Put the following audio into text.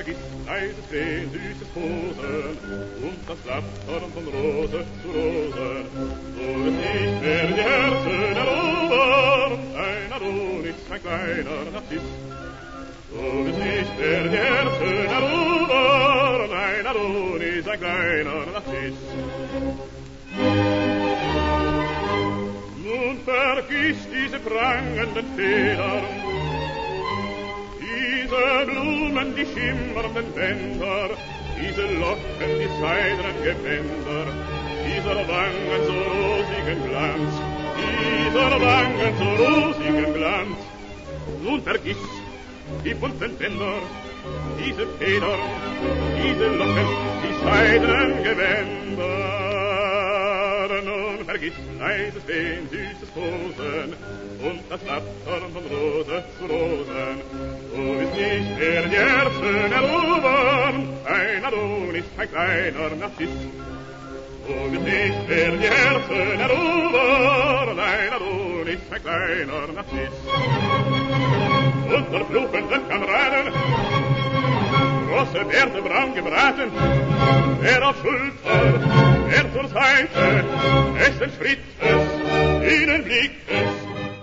vergisst leises Wehen, süßes Posen und das Flattern von Rose zu Rose. So wird nicht mehr die Herzen erobern, ein Adonis, ein kleiner Narziss. So wird nicht mehr die Herzen erobern, ein Adonis, ein kleiner Narziss. Nun vergiss diese prangenden Federn, diese Blumen, die schimmernden Bänder, diese Locken, die seidenen Gewänder, dieser Wangen so rosigen Glanz, dieser Wangen so rosigen Glanz. Nun vergiss die bunten Bänder, diese Federn, diese Locken, die seidenen Gewänder. Nun vergiss leises Wehen, süßes Posen und das Flattern von Rose zu Rosen. Du willst nicht mehr die Herzen erobern, ein Adonis, ein kleiner Narziss. Du willst nicht mehr die Herzen erobern, ein Adonis, ein kleiner Narziss. Unter fluchenden Kameraden, große Bärte braun gebraten, wer auf Schulter, wer zur Seite, es entschritt es, ihnen blickt es,